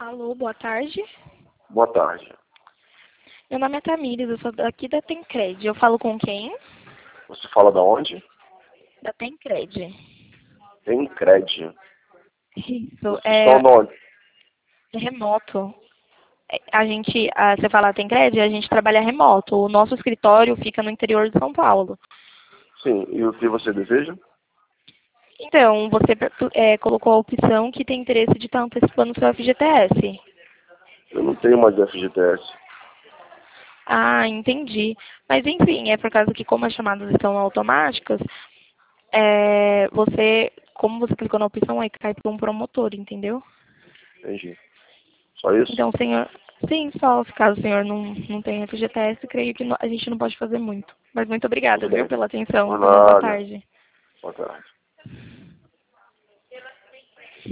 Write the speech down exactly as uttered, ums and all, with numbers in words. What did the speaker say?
Alô, boa tarde. Boa tarde. Meu nome é Tamires, eu sou daqui da Tencred. Eu falo com quem? Você fala da onde? Da Tencred. Tencred. Isso, Vocês é, estão onde? é remoto. É, A gente, a, você fala Tencred, a gente trabalha remoto. O nosso escritório fica no interior de São Paulo. Sim, e o que você deseja? Então, você é, colocou a opção que tem interesse de estar antecipando o seu F G T S. Eu não tenho mais F G T S. Ah, entendi. Mas enfim, é por causa que como as chamadas estão automáticas, é, você, como você clicou na opção, aí cai para um promotor, entendeu? Entendi. Só isso? Então, senhor, sim, só se caso o senhor não, não tenha F G T S, creio que não- a gente não pode fazer muito. Mas muito obrigada, Tudo viu, bem. pela atenção. Por Tenha uma boa nada. tarde. Boa tarde.